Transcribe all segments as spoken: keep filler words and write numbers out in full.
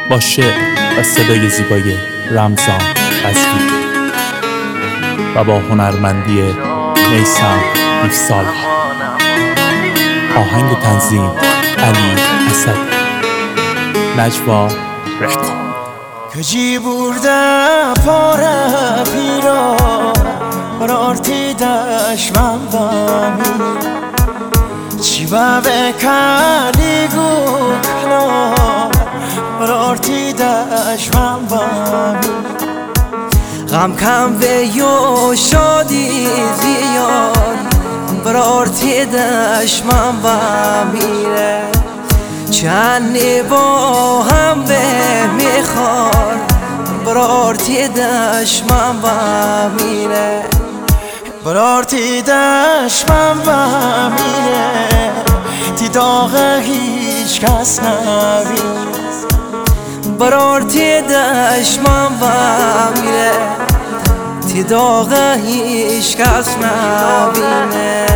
با شعر و صدای زیبای رمضان قزوینی و با هنرمندی میثم دیوسالح. آهنگ و تنظیم علی اسدی. نجوا رکورد. کجی برده پاره پیرا برارتی دشمن بامی چی با بکالی گو کلا برارتی دشمن بامی غم کم به یو شادی زیاد برارتی دشمن بامیره چندی با هم به میخوار برارتی دشمن با میره برارتی دشمن با میره تی داغ هیچ کس نبینه برارتی دشمن با میره تی داغ هیچ کس نبینه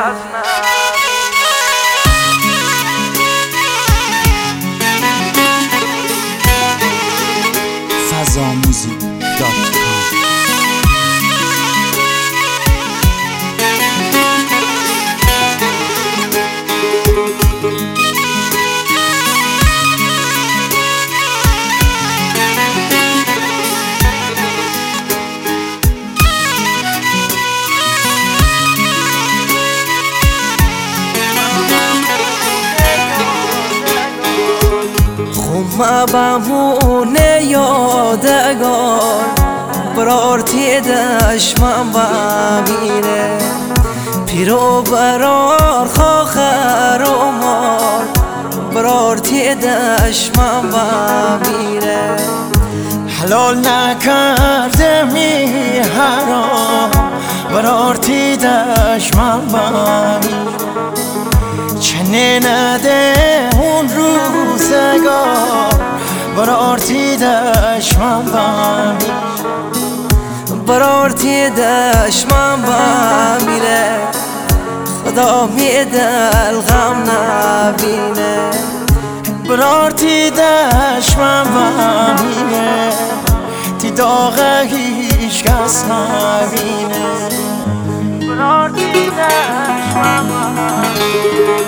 فضاموزیک دات کام. خمه بمونه یادگار برارتی دشمن بمیره پیرو برار خاخر و مار برارتی دشمن بمیره حلال نکرده می حرام برارتی دشمن بمیره چنه نده اون روزگار برارتی دشمن بمیره برارتی دشمن بمیره خدا میدل غم نبینه برارتی دشمن بمیره تی داغ هیچ کس نبینه برارتی دشمن بمیره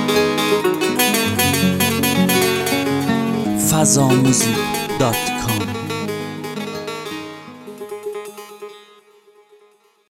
فضاموزیک دات کام.